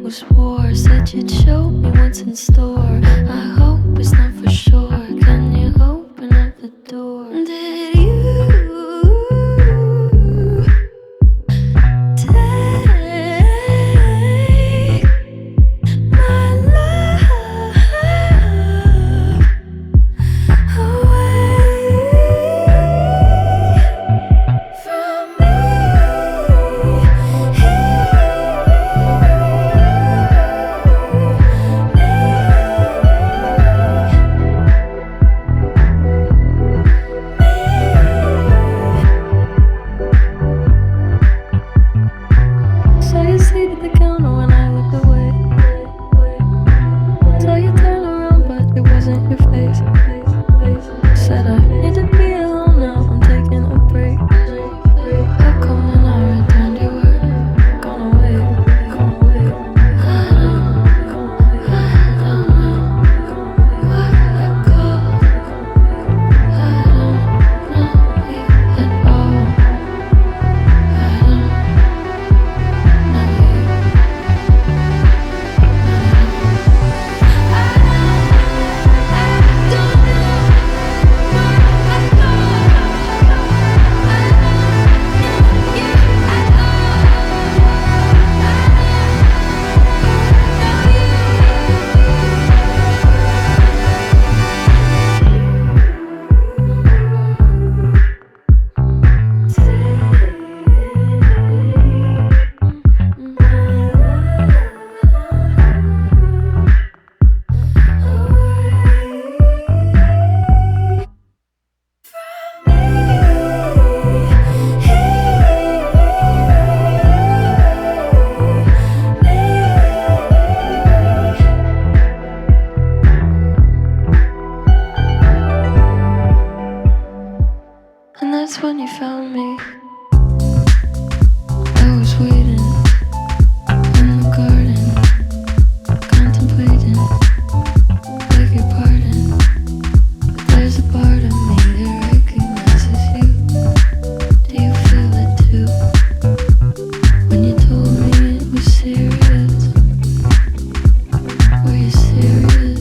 was war. Said you'd show me what's in store. I hope it's not for sure. Can you open up the door? Did you take my love away from me? So you sit at the counter when I look away. So you turn around, but it wasn't your face. Said I need to be alone now. I'm taking a break. How come when I returned you were gone away? I don't know why I called. I don't know you at all. I don't know you. And that's when you found me. I was waiting in the garden, contemplating, beg your pardon. But there's a part of me that recognizes you. Do you feel it too? When you told me it was serious, were you serious?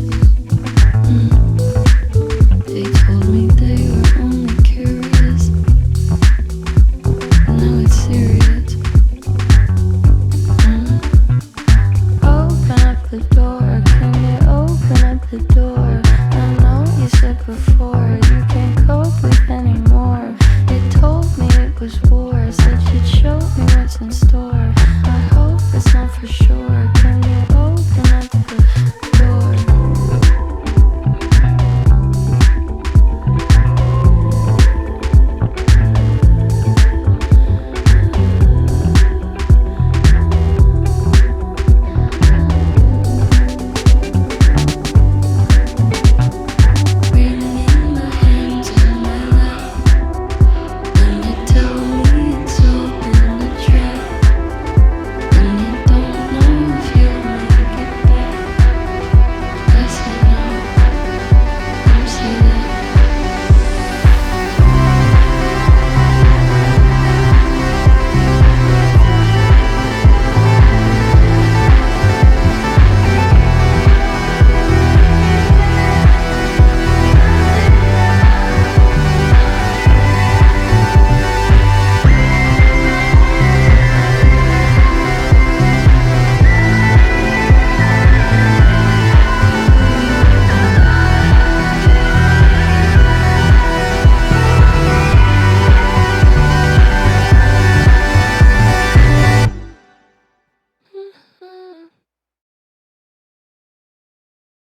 They told me they were only curious. Now it's serious. Open up the door. Can you open up the door? I know you said before you can't cope with anymore. You told me it was war. Said you'd show me what's in store. I hope it's not for sure.